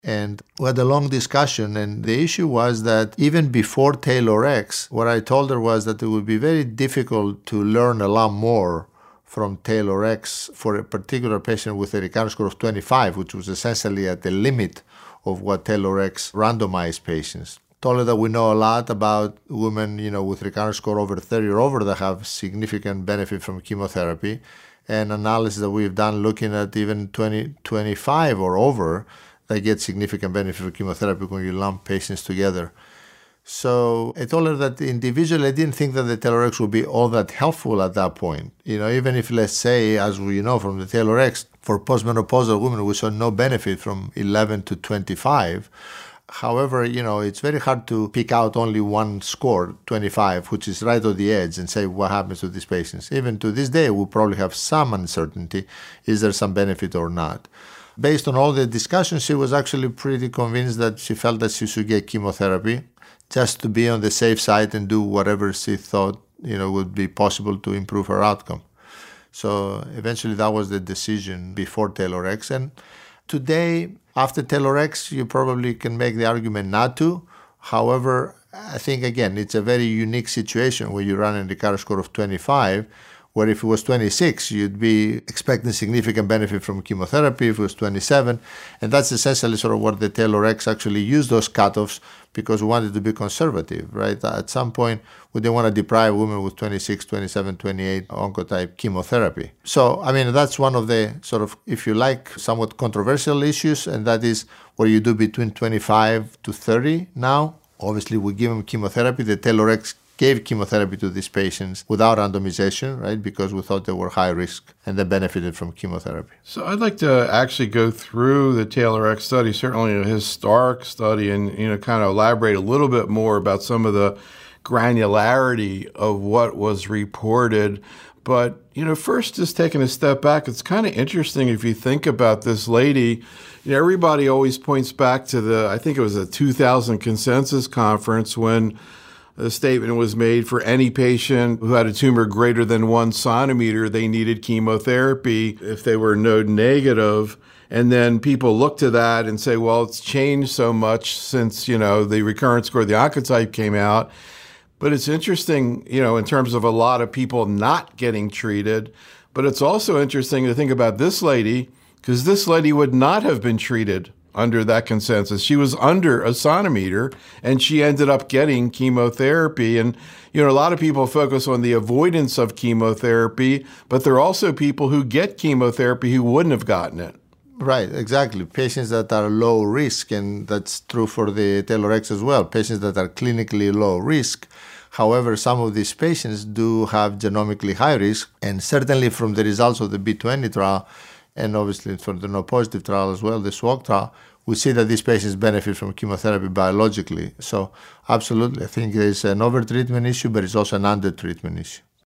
And we had a long discussion, and the issue was that even before TAILORx, what I told her was that it would be very difficult to learn a lot more from TAILORx for a particular patient with a recurrence score of 25, which was essentially at the limit of what TAILORx randomized patients. Told her that we know a lot about women, with recurrence score over 30 or over that have significant benefit from chemotherapy, and analysis that we've done looking at even 20, 25 or over that get significant benefit from chemotherapy when you lump patients together. So I told her that individually I didn't think that the TAILORx would be all that helpful at that point. Even if, let's say, as we know from the TAILORx, for postmenopausal women we saw no benefit from 11 to 25. However, it's very hard to pick out only one score, 25, which is right on the edge, and say what happens to these patients. Even to this day, we probably have some uncertainty. Is there some benefit or not? Based on all the discussions, she was actually pretty convinced that she felt that she should get chemotherapy just to be on the safe side and do whatever she thought, would be possible to improve her outcome. So eventually that was the decision before TAILORx. And today, after TAILORx, you probably can make the argument not to. However, I think, again, it's a very unique situation where you run a recurrence score of 25, where if it was 26, you'd be expecting significant benefit from chemotherapy. If it was 27, and that's essentially sort of what the TAILORx actually used those cutoffs because we wanted to be conservative, right? At some point, we didn't want to deprive women with 26, 27, 28 oncotype chemotherapy. So, that's one of the sort of, if you like, somewhat controversial issues, and that is what you do between 25 to 30 now. Obviously, we give them chemotherapy. The TAILORx gave chemotherapy to these patients without randomization, right, because we thought they were high risk and they benefited from chemotherapy. So I'd like to actually go through the TAILORx study, certainly a historic study, and kind of elaborate a little bit more about some of the granularity of what was reported. But, first, just taking a step back, it's kind of interesting if you think about this lady. Everybody always points back to I think it was a 2000 consensus conference when the statement was made for any patient who had a tumor greater than 1 centimeter, they needed chemotherapy if they were node negative. And then people look to that and say, well, it's changed so much since, the recurrence score, the oncotype came out. But it's interesting, in terms of a lot of people not getting treated. But it's also interesting to think about this lady, because this lady would not have been treated under that consensus. She was under 1 centimeter, and she ended up getting chemotherapy. And, a lot of people focus on the avoidance of chemotherapy, but there are also people who get chemotherapy who wouldn't have gotten it. Right, exactly. Patients that are low risk, and that's true for the TAILORx as well, patients that are clinically low risk. However, some of these patients do have genomically high risk, and certainly from the results of the B20 trial, and obviously for the no-positive trial as well, the SWOG trial, we see that these patients benefit from chemotherapy biologically. So absolutely, I think there's an over-treatment issue, but it's also an under-treatment issue.